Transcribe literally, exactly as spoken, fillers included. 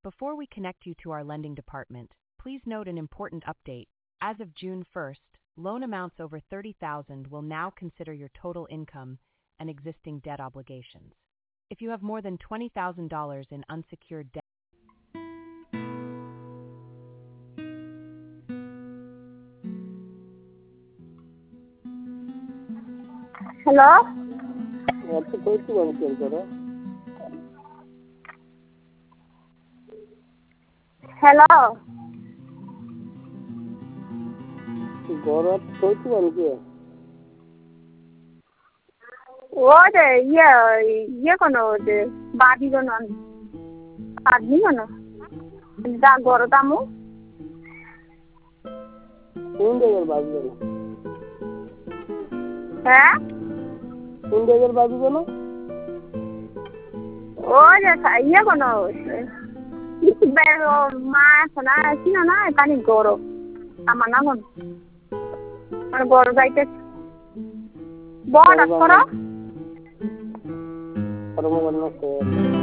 Before we connect you to our lending department, please note an important update. As of June first, loan amounts over thirty thousand dollars will now consider your total income and existing debt obligations. If you have more than twenty thousand dollars in unsecured debt. Hello? What's the first one, sir? Hello? Gaurav, first one, sir. What? Yeah, yeah, no, the body don't know. Body don't know. That Gaurav, Who is your baby? huh? Who is your baby? Oh, yes, yeah, no. It's very much, and I see no, I can't go. I'm an amon. I'm going to write it. What? I don't know.